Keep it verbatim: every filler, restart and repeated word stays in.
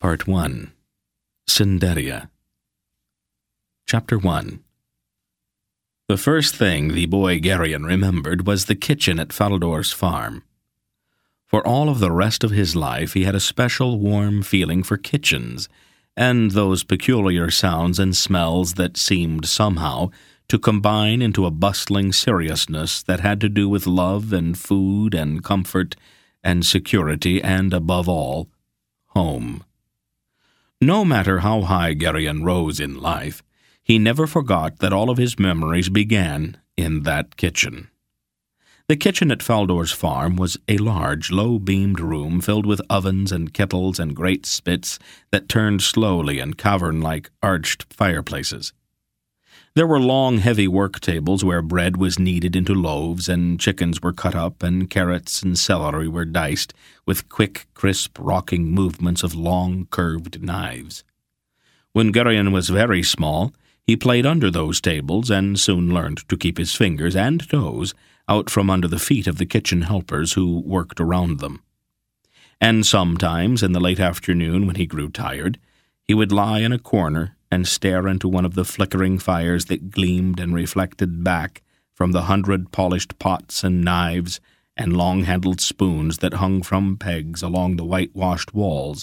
Part one. Cinderia. Chapter one. The first thing the boy Geryon remembered was the kitchen at Faldor's farm. For all of the rest of his life he had a special warm feeling for kitchens, and those peculiar sounds and smells that seemed somehow to combine into a bustling seriousness that had to do with love and food and comfort and security and, above all, home. No matter how high Geryon rose in life, he never forgot that all of his memories began in that kitchen. The kitchen at Faldor's farm was a large, low-beamed room filled with ovens and kettles and great spits that turned slowly and cavern-like arched fireplaces. There were long, heavy work tables where bread was kneaded into loaves and chickens were cut up and carrots and celery were diced with quick, crisp, rocking movements of long, curved knives. When Geryon was very small, he played under those tables and soon learned to keep his fingers and toes out from under the feet of the kitchen helpers who worked around them. And sometimes, in the late afternoon when he grew tired, he would lie in a corner and stare into one of the flickering fires that gleamed and reflected back from the hundred polished pots and knives and long-handled spoons that hung from pegs along the whitewashed walls